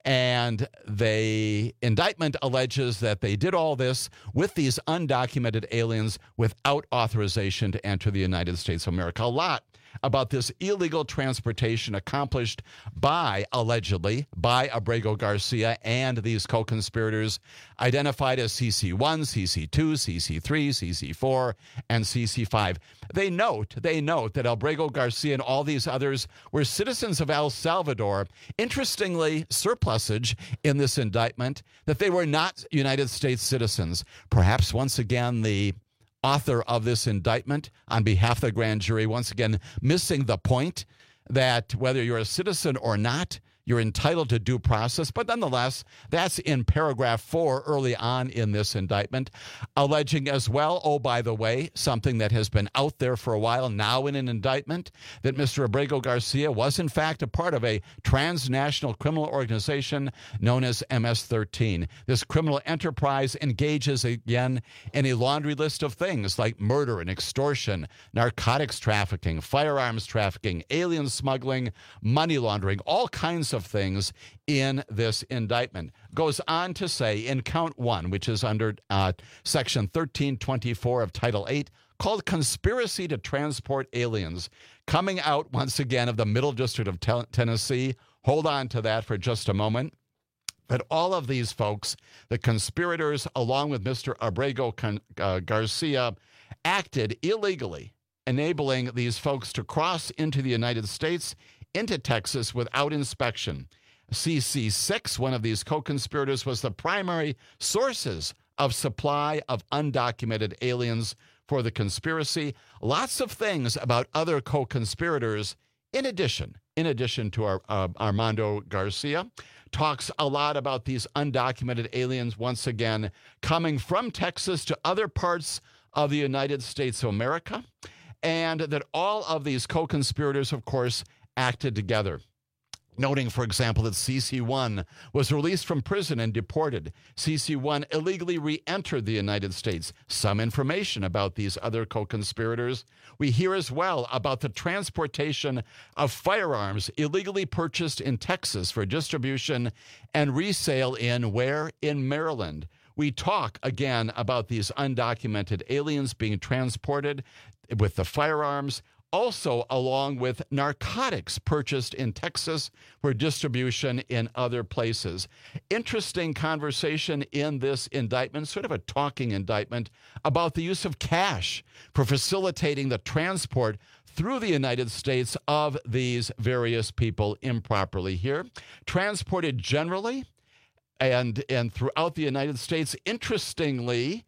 And the indictment alleges that they did all this with these undocumented aliens without authorization to enter the United States of America. A lot about this illegal transportation accomplished by, allegedly, by Abrego Garcia and these co-conspirators identified as CC1, CC2, CC3, CC4, and CC5. They note that Abrego Garcia and all these others were citizens of El Salvador. Interestingly, surplusage in this indictment that they were not United States citizens. Perhaps once again the author of this indictment on behalf of the grand jury once again missing the point that whether you're a citizen or not, you're entitled to due process. But nonetheless, that's in paragraph 4 early on in this indictment, alleging as well, oh, by the way, something that has been out there for a while now in an indictment, that Mr. Abrego Garcia was in fact a part of a transnational criminal organization known as MS-13. This criminal enterprise engages again in a laundry list of things like murder and extortion, narcotics trafficking, firearms trafficking, alien smuggling, money laundering, all kinds of things in this indictment. Goes on to say in count 1, which is under section 1324 of Title 8, called Conspiracy to Transport Aliens, coming out once again of the Middle District of Tennessee. Hold on to that for just a moment. But all of these folks, the conspirators, along with Mr. Abrego Garcia, acted illegally enabling these folks to cross into the United States, into Texas, without inspection. CC6, one of these co-conspirators, was the primary sources of supply of undocumented aliens for the conspiracy. Lots of things about other co-conspirators, in addition to our Armando Garcia. Talks a lot about these undocumented aliens, once again, coming from Texas to other parts of the United States of America, and that all of these co-conspirators, of course, acted together. Noting, for example, that CC1 was released from prison and deported. CC1 illegally re-entered the United States. Some information about these other co-conspirators. We hear as well about the transportation of firearms illegally purchased in Texas for distribution and resale in where? In Maryland. We talk again about these undocumented aliens being transported with the firearms, also along with narcotics purchased in Texas for distribution in other places. Interesting conversation in this indictment, sort of a talking indictment, about the use of cash for facilitating the transport through the United States of these various people improperly here. Transported generally and throughout the United States. Interestingly,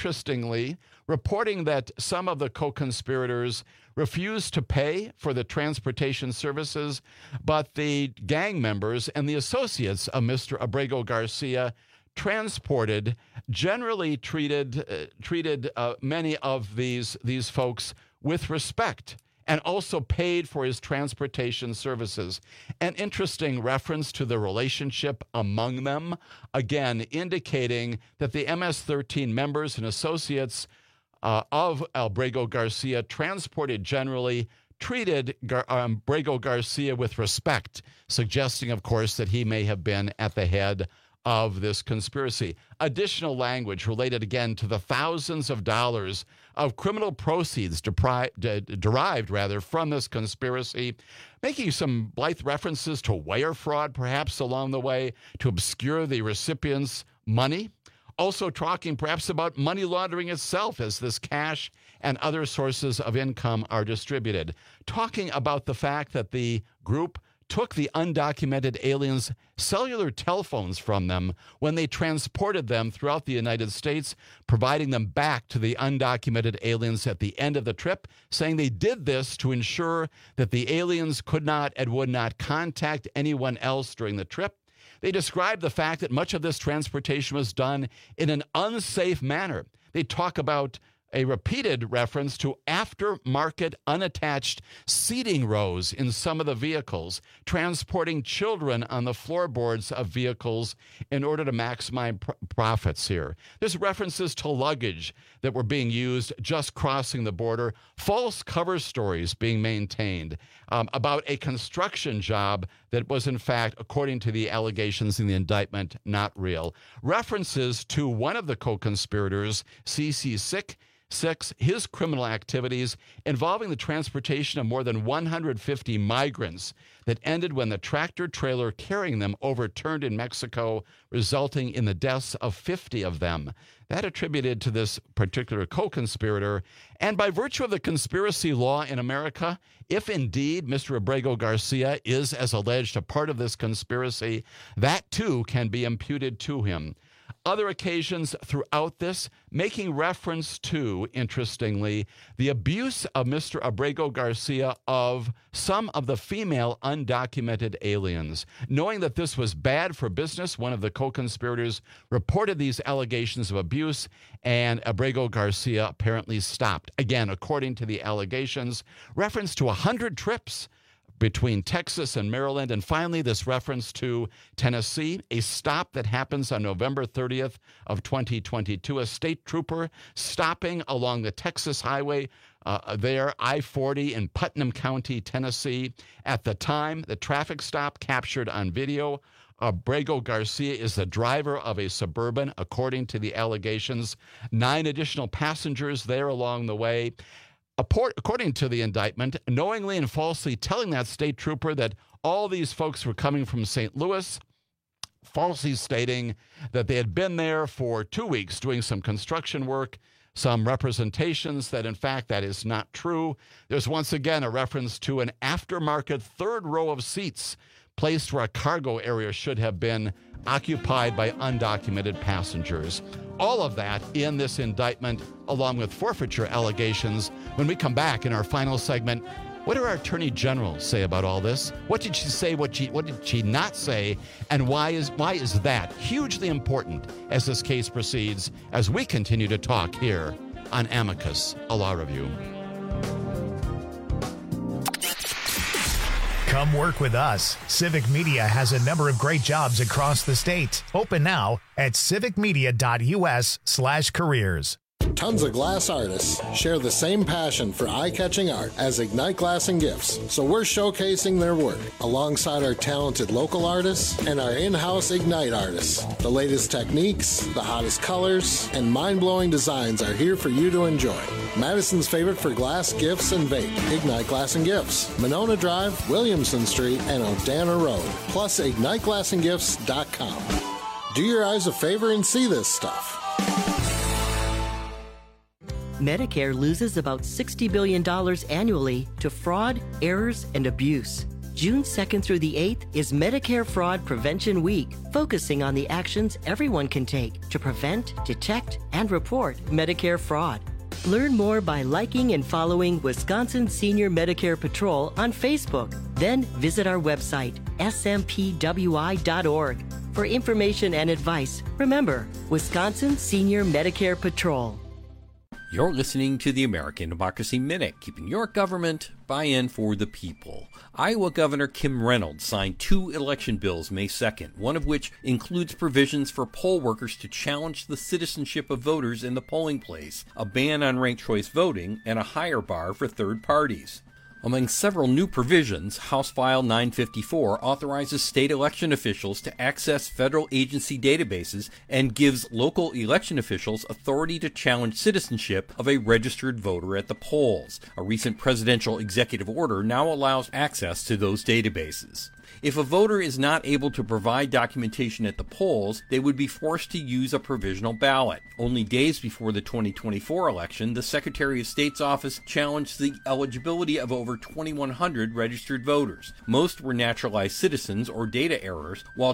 reporting that some of the co-conspirators refused to pay for the transportation services, but the gang members and the associates of Mr. Abrego Garcia transported, generally treated many of these folks with respect, and also paid for his transportation services. An interesting reference to the relationship among them, again indicating that the MS-13 members and associates of Abrego Garcia transported generally, treated Abrego Garcia with respect, suggesting, of course, that he may have been at the head of this conspiracy. Additional language related again to the thousands of dollars of criminal proceeds derived from this conspiracy, making some blithe references to wire fraud, perhaps along the way, to obscure the recipient's money. Also talking perhaps about money laundering itself as this cash and other sources of income are distributed. Talking about the fact that the group took the undocumented aliens' cellular telephones from them when they transported them throughout the United States, providing them back to the undocumented aliens at the end of the trip, saying they did this to ensure that the aliens could not and would not contact anyone else during the trip. They describe the fact that much of this transportation was done in an unsafe manner. They talk about a repeated reference to aftermarket unattached seating rows in some of the vehicles, transporting children on the floorboards of vehicles in order to maximize profits here. There's references to luggage that were being used just crossing the border, false cover stories being maintained about a construction job that was, in fact, according to the allegations in the indictment, not real. References to one of the co-conspirators, CC6, his criminal activities involving the transportation of more than 150 migrants that ended when the tractor trailer carrying them overturned in Mexico, resulting in the deaths of 50 of them. That attributed to this particular co-conspirator. And by virtue of the conspiracy law in America, if indeed Mr. Abrego Garcia is, as alleged, a part of this conspiracy, that too can be imputed to him. Other occasions throughout this, making reference to, interestingly, the abuse of Mr. Abrego Garcia of some of the female undocumented aliens. Knowing that this was bad for business, one of the co-conspirators reported these allegations of abuse, and Abrego Garcia apparently stopped. Again, according to the allegations, reference to 100 trips between Texas and Maryland, and finally this reference to Tennessee, a stop that happens on November 30th of 2022, a state trooper stopping along the Texas highway there, I-40 in Putnam County, Tennessee. At the time, the traffic stop captured on video, Abrego Garcia is the driver of a Suburban, according to the allegations. 9 additional passengers there along the way. According to the indictment, knowingly and falsely telling that state trooper that all these folks were coming from St. Louis, falsely stating that they had been there for 2 weeks doing some construction work, some representations that, in fact, that is not true. There's once again a reference to an aftermarket third row of seats placed where a cargo area should have been, occupied by undocumented passengers. All of that in this indictment, along with forfeiture allegations. When we come back in our final segment, what did our Attorney General say about all this? What did she say? What did she not say? And why is that hugely important as this case proceeds, as we continue to talk here on Amicus, a Law Review. Come work with us. Civic Media has a number of great jobs across the state. Open now at civicmedia.us/careers. Tons of glass artists share the same passion for eye-catching art as Ignite Glass and Gifts, so we're showcasing their work alongside our talented local artists and our in-house Ignite artists. The latest techniques, the hottest colors, and mind-blowing designs are here for you to enjoy. Madison's favorite for glass, gifts, and vape, Ignite Glass and Gifts, Monona Drive, Williamson Street, and O'Dana Road, plus IgniteGlassandGifts.com. Do your eyes a favor and see this stuff. Medicare loses about $60 billion annually to fraud, errors, and abuse. June 2nd through the 8th is Medicare Fraud Prevention Week, focusing on the actions everyone can take to prevent, detect, and report Medicare fraud. Learn more by liking and following Wisconsin Senior Medicare Patrol on Facebook. Then visit our website, smpwi.org. For information and advice, remember, Wisconsin Senior Medicare Patrol. You're listening to the American Democracy Minute, keeping your government buy-in for the people. Iowa Governor Kim Reynolds signed 2 election bills May 2nd, one of which includes provisions for poll workers to challenge the citizenship of voters in the polling place, a ban on ranked choice voting, and a higher bar for third parties. Among several new provisions, House File 954 authorizes state election officials to access federal agency databases and gives local election officials authority to challenge citizenship of a registered voter at the polls. A recent presidential executive order now allows access to those databases. If a voter is not able to provide documentation at the polls, they would be forced to use a provisional ballot. Only days before the 2024 election, the Secretary of State's office challenged the eligibility of over 2,100 registered voters. Most were naturalized citizens or data errors, while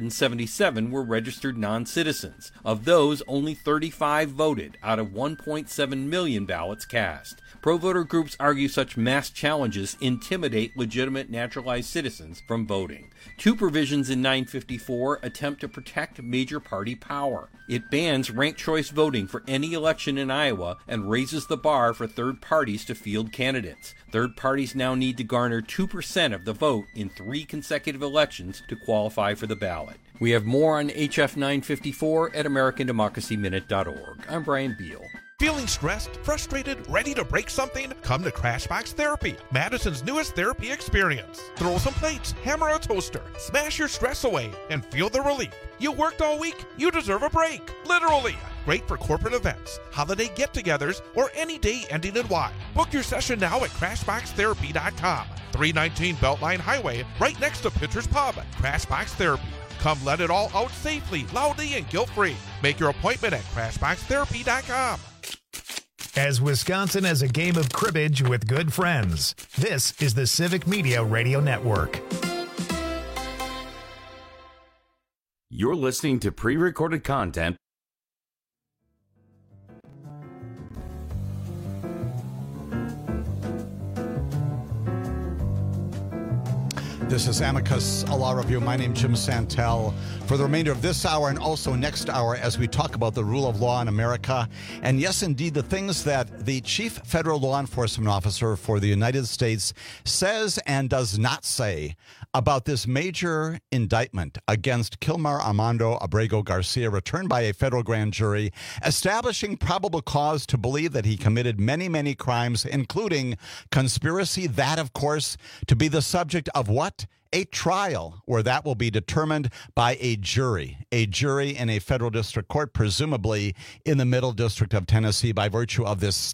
277 were registered non-citizens. Of those, only 35 voted out of 1.7 million ballots cast. Pro-voter groups argue such mass challenges intimidate legitimate naturalized citizens from voting. 2 provisions in 954 attempt to protect major party power. It bans ranked choice voting for any election in Iowa and raises the bar for third parties to field candidates. Third parties now need to garner 2% of the vote in 3 consecutive elections to qualify for the ballot. We have more on HF 954 at AmericanDemocracyMinute.org. I'm Brian Beal. Feeling stressed, frustrated, ready to break something? Come to Crashbox Therapy, Madison's newest therapy experience. Throw some plates, hammer a toaster, smash your stress away, and feel the relief. You worked all week, you deserve a break. Literally. Great for corporate events, holiday get-togethers, or any day ending in Y. Book your session now at CrashboxTherapy.com. 319 Beltline Highway, right next to Pitcher's Pub. Crashbox Therapy. Come let it all out safely, loudly, and guilt-free. Make your appointment at CrashboxTherapy.com. As Wisconsin has a game of cribbage with good friends, this is the Civic Media Radio Network. You're listening to pre-recorded content. This is Amicus, a Law Review. My name's Jim Santel. For the remainder of this hour and also next hour, as we talk about the rule of law in America, and yes, indeed, the things that the Chief Federal Law Enforcement Officer for the United States says and does not say about this major indictment against Kilmar Armando Abrego Garcia, returned by a federal grand jury, establishing probable cause to believe that he committed many, many crimes, including conspiracy, that, of course, to be the subject of what? A trial where that will be determined by a jury in a federal district court, presumably in the Middle District of Tennessee, by virtue of this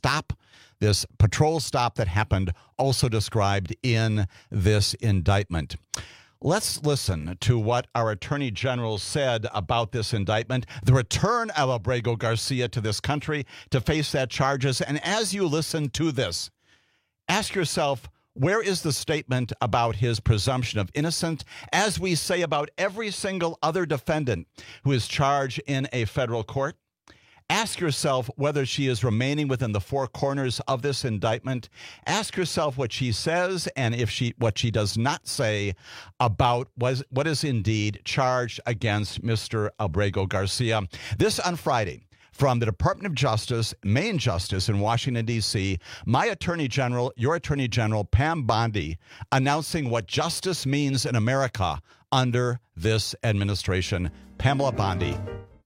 patrol stop that happened, also described in this indictment. Let's listen to what our Attorney General said about this indictment, the return of Abrego Garcia to this country to face that charges. And as you listen to this, ask yourself, where is the statement about his presumption of innocence, as we say about every single other defendant who is charged in a federal court? Ask yourself whether she is remaining within the four corners of this indictment. Ask yourself what she says and what she does not say about what is indeed charged against Mr. Abrego Garcia. This on Friday, from the Department of Justice, Main Justice in Washington, D.C., my Attorney General, your Attorney General, Pam Bondi, announcing what justice means in America under this administration. Pamela Bondi.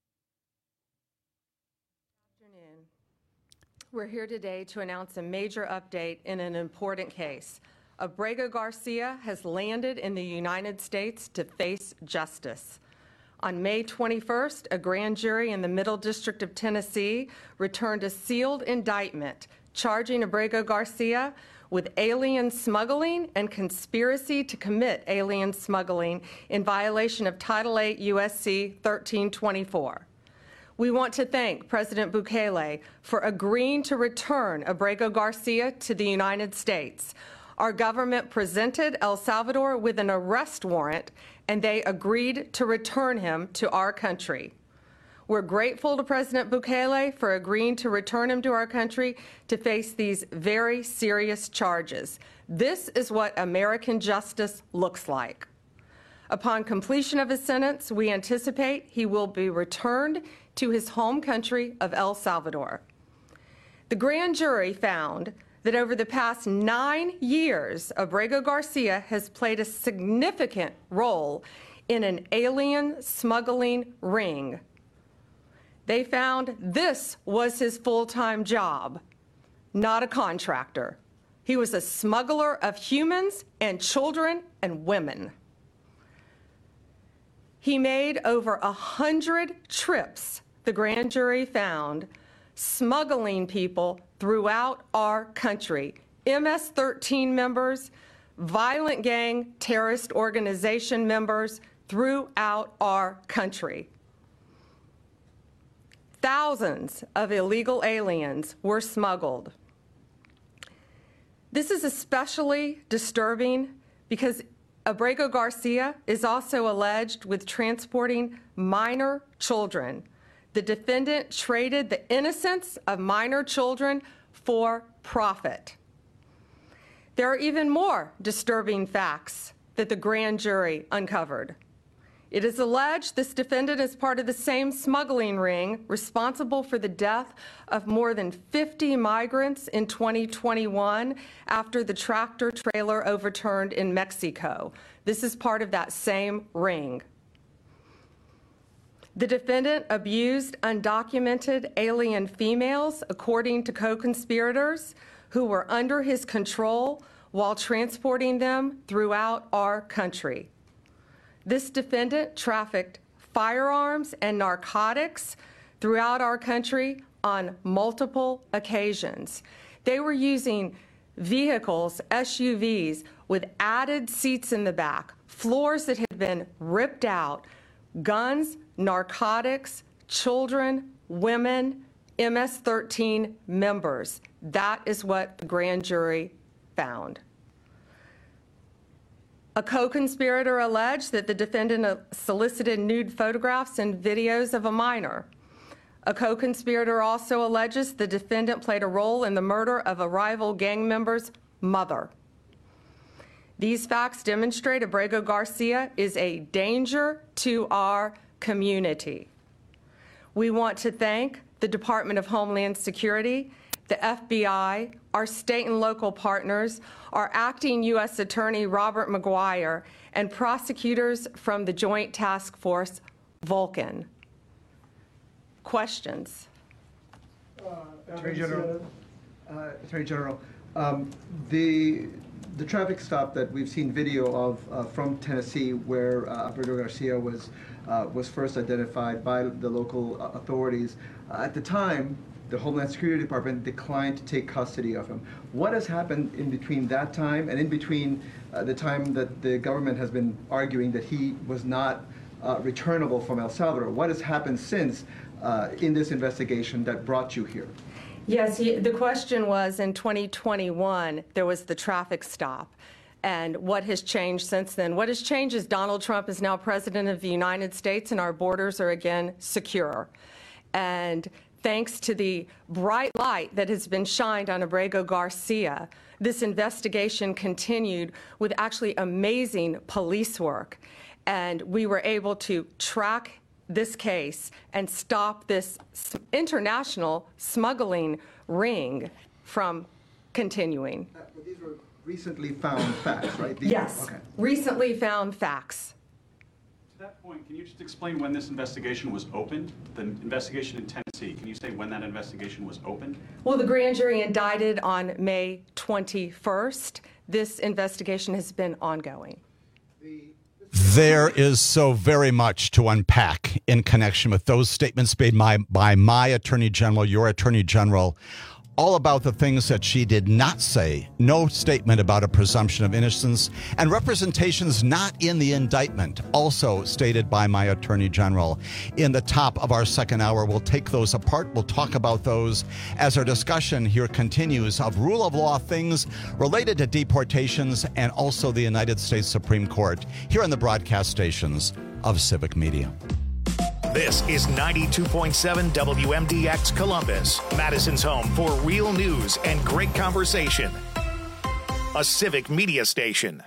We're here today to announce a major update in an important case. Abrego Garcia has landed in the United States to face justice. On May 21st, a grand jury in the Middle District of Tennessee returned a sealed indictment charging Abrego Garcia with alien smuggling and conspiracy to commit alien smuggling in violation of Title 8 U.S.C. 1324. We want to thank President Bukele for agreeing to return Abrego Garcia to the United States. Our government presented El Salvador with an arrest warrant, and they agreed to return him to our country. We're grateful to President Bukele for agreeing to return him to our country to face these very serious charges. This is what American justice looks like. Upon completion of his sentence, we anticipate he will be returned to his home country of El Salvador. The grand jury found that over the past 9 years, Abrego Garcia has played a significant role in an alien smuggling ring. They found this was his full-time job, not a contractor. He was a smuggler of humans and children and women. He made over 100 trips, the grand jury found, smuggling people throughout our country. MS-13 members, violent gang terrorist organization members throughout our country. Thousands of illegal aliens were smuggled. This is especially disturbing because Abrego Garcia is also alleged with transporting minor children. The defendant traded the innocence of minor children for profit. There are even more disturbing facts that the grand jury uncovered. It is alleged this defendant is part of the same smuggling ring responsible for the death of more than 50 migrants in 2021 after the tractor trailer overturned in Mexico. This is part of that same ring. The defendant abused undocumented alien females, according to co-conspirators who were under his control while transporting them throughout our country. This defendant trafficked firearms and narcotics throughout our country on multiple occasions. They were using vehicles, SUVs, with added seats in the back, floors that had been ripped out, guns, narcotics, children, women, MS-13 members. That is what the grand jury found. A co-conspirator alleged that the defendant solicited nude photographs and videos of a minor. A co-conspirator also alleges the defendant played a role in the murder of a rival gang member's mother. These facts demonstrate Abrego Garcia is a danger to our community. We want to thank the Department of Homeland Security, the FBI, our state and local partners, our acting U.S. Attorney Robert McGuire, and prosecutors from the Joint Task Force, Vulcan. Questions? Attorney General, the traffic stop that we've seen video of from Tennessee, where Abrego Garcia was first identified by the local authorities. At the time, the Homeland Security Department declined to take custody of him. What has happened in between that time and in between the time that the government has been arguing that he was not returnable from El Salvador? What has happened since in this investigation that brought you here? Yes, the question was in 2021, there was the traffic stop. And what has changed since then? What has changed is Donald Trump is now president of the United States and our borders are again secure. And thanks to the bright light that has been shined on Abrego Garcia, this investigation continued with actually amazing police work. And we were able to track this case and stop this international smuggling ring from continuing. These were recently found facts, right? Yes, okay. Recently found facts. To that point, can you just explain when this investigation was opened? The investigation in Tennessee, can you say when that investigation was opened? Well, the grand jury indicted on May 21st. This investigation has been ongoing. There is so very much to unpack in connection with those statements made by my Attorney General, your Attorney General, all about the things that she did not say, no statement about a presumption of innocence, and representations not in the indictment, also stated by my Attorney General. In the top of our second hour, we'll take those apart. We'll talk about those as our discussion here continues of rule of law things related to deportations and also the United States Supreme Court here on the broadcast stations of Civic Media. This is 92.7 WMDX Columbus, Madison's home for real news and great conversation. A Civic Media station.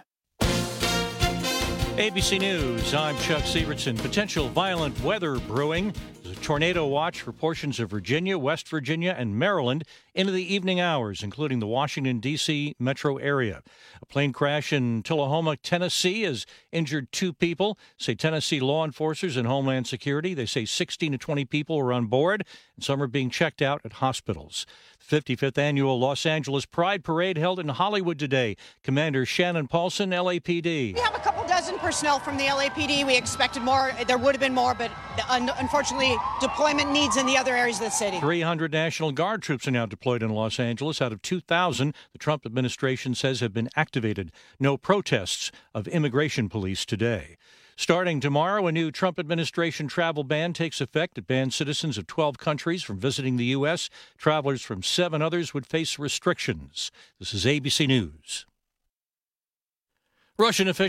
ABC News, I'm Chuck Sievertson. Potential violent weather brewing. There's a tornado watch for portions of Virginia, West Virginia, and Maryland into the evening hours, including the Washington, D.C. metro area. A plane crash in Tullahoma, Tennessee has injured 2 people, say Tennessee law enforcers and Homeland Security. They say 16 to 20 people were on board, and some are being checked out at hospitals. The 55th Annual Los Angeles Pride Parade held in Hollywood today. Commander Shannon Paulson, LAPD. We have a couple dozen personnel from the LAPD. We expected more. There would have been more, but unfortunately, deployment needs in the other areas of the city. 300 National Guard troops are now deployed in Los Angeles out of 2,000 the Trump administration says have been activated. No protests of immigration police today. Starting tomorrow, a new Trump administration travel ban takes effect. It bans citizens of 12 countries from visiting the U.S. Travelers from 7 others would face restrictions. This is ABC News. Russian officials